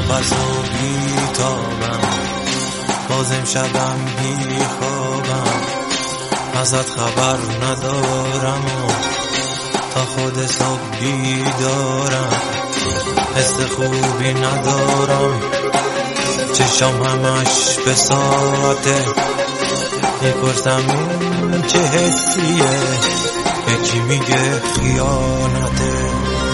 پس و بیتابم، بازم شبم بی خوابم، ازت خبر ندارم و تا خود صبح بیدارم، حس خوبی ندارم، چشم همش به ساعته، میپرسم این چه حسیه، یکی میگه خیانته.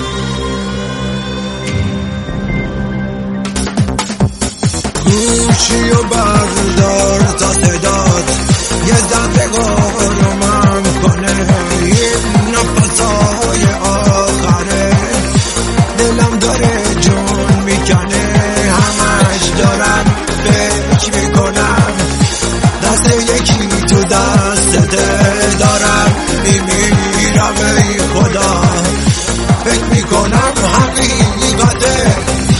گوشی و بردار تا صدات یه زندگانم کنه، این نفسای آخره دلم داره جون میکنه، همش دارم فکر میکنم دست یکی تو دستته، دارم میمیرم ای خدا، فکر میکنم حقیقته.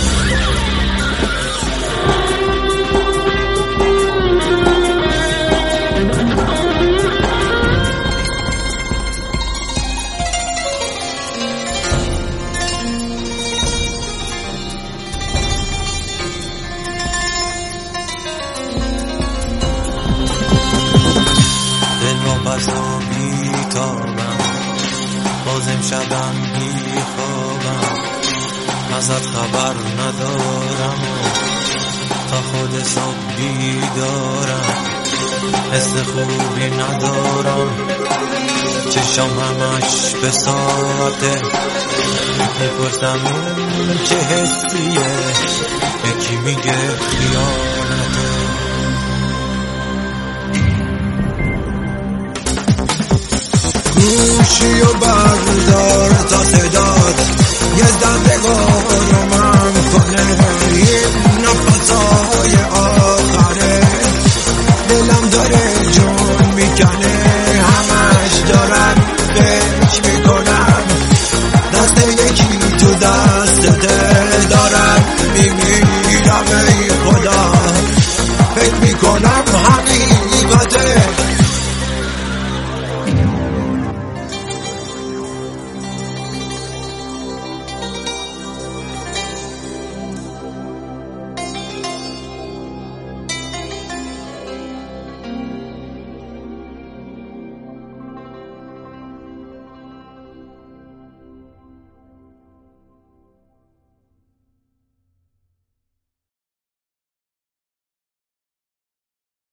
پس و بیتابم، بازم شبم بی خوابم، ازت خبر ندارم و تا خود صبح بیدارم، حس خوبی ندارم، چشم همش به ساعته، میپرسم این چه حسیه، یکی میگه خیانته. گوشی و بردار تا